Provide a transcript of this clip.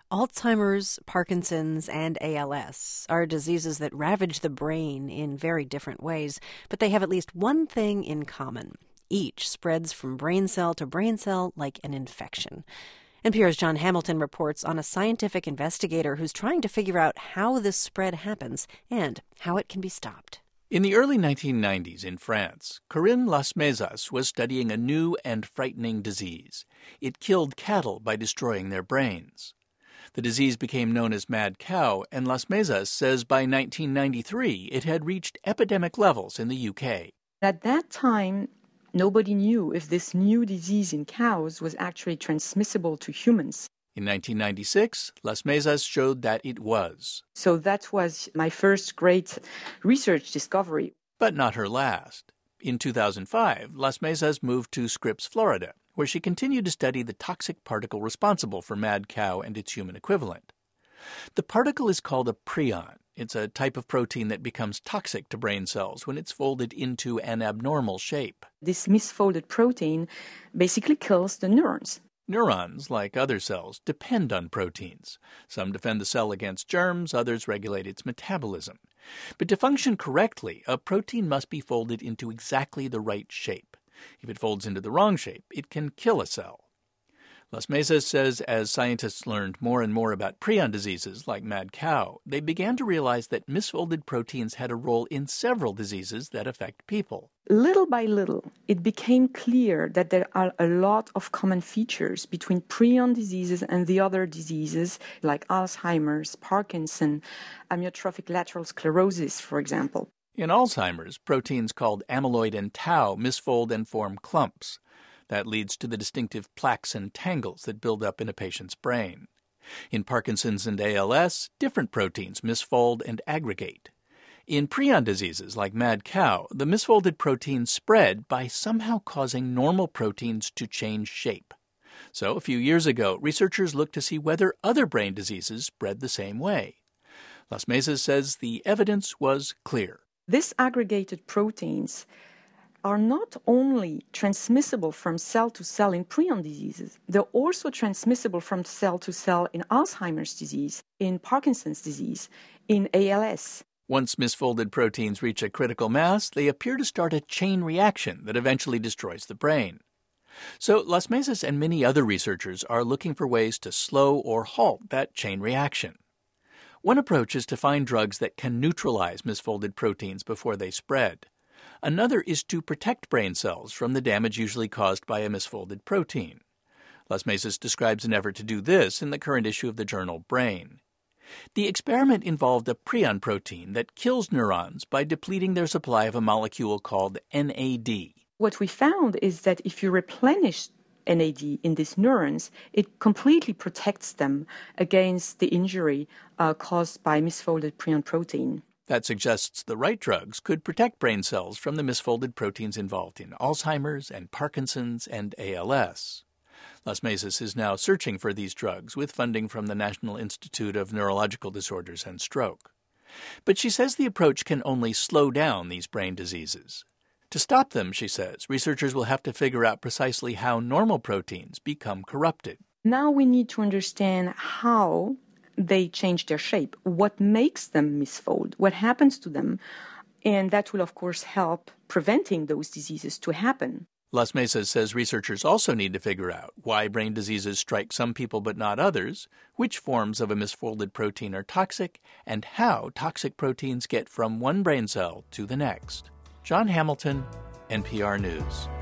Alzheimer's, Parkinson's, and ALS are diseases that ravage the brain in very different ways, but they have at least one thing in common. Each spreads from brain cell to brain cell like an infection. NPR's John Hamilton reports on a scientific investigator who's trying to figure out how this spread happens and how it can be stopped. In the early 1990s in France, Corinne Lasmezas was studying a new and frightening disease. It killed cattle by destroying their brains. The disease became known as mad cow, and Lasmezas says by 1993 it had reached epidemic levels in the UK. At that time, nobody knew if this new disease in cows was actually transmissible to humans. In 1996, Lasmezas showed that it was. So that was my first great research discovery. But not her last. In 2005, Lasmezas moved to Scripps, Florida, where she continued to study the toxic particle responsible for mad cow and its human equivalent. The particle is called a prion. It's a type of protein that becomes toxic to brain cells when it's folded into an abnormal shape. This misfolded protein basically kills the neurons. Neurons, like other cells, depend on proteins. Some defend the cell against germs, others regulate its metabolism. But to function correctly, a protein must be folded into exactly the right shape. If it folds into the wrong shape, it can kill a cell. Lasmezas says as scientists learned more and more about prion diseases like mad cow, they began to realize that misfolded proteins had a role in several diseases that affect people. Little by little, it became clear that there are a lot of common features between prion diseases and the other diseases like Alzheimer's, Parkinson, amyotrophic lateral sclerosis, for example. In Alzheimer's, proteins called amyloid and tau misfold and form clumps. That leads to the distinctive plaques and tangles that build up in a patient's brain. In Parkinson's and ALS, different proteins misfold and aggregate. In prion diseases like mad cow, the misfolded proteins spread by somehow causing normal proteins to change shape. So a few years ago, researchers looked to see whether other brain diseases spread the same way. Lasmezas says the evidence was clear. These aggregated proteins are not only transmissible from cell to cell in prion diseases, they're also transmissible from cell to cell in Alzheimer's disease, in Parkinson's disease, in ALS. Once misfolded proteins reach a critical mass, they appear to start a chain reaction that eventually destroys the brain. So Lasmezas and many other researchers are looking for ways to slow or halt that chain reaction. One approach is to find drugs that can neutralize misfolded proteins before they spread. Another is to protect brain cells from the damage usually caused by a misfolded protein. Lasmezas describes an effort to do this in the current issue of the journal Brain. The experiment involved a prion protein that kills neurons by depleting their supply of a molecule called NAD. What we found is that if you replenish NAD in these neurons, it completely protects them against the injury caused by misfolded prion protein. That suggests the right drugs could protect brain cells from the misfolded proteins involved in Alzheimer's and Parkinson's and ALS. Lasmezas is now searching for these drugs with funding from the National Institute of Neurological Disorders and Stroke. But she says the approach can only slow down these brain diseases. To stop them, she says, researchers will have to figure out precisely how normal proteins become corrupted. Now we need to understand how they change their shape, what makes them misfold, what happens to them, and that will, of course, help preventing those diseases to happen. Lasmezas says researchers also need to figure out why brain diseases strike some people but not others, which forms of a misfolded protein are toxic, and how toxic proteins get from one brain cell to the next. John Hamilton, NPR News.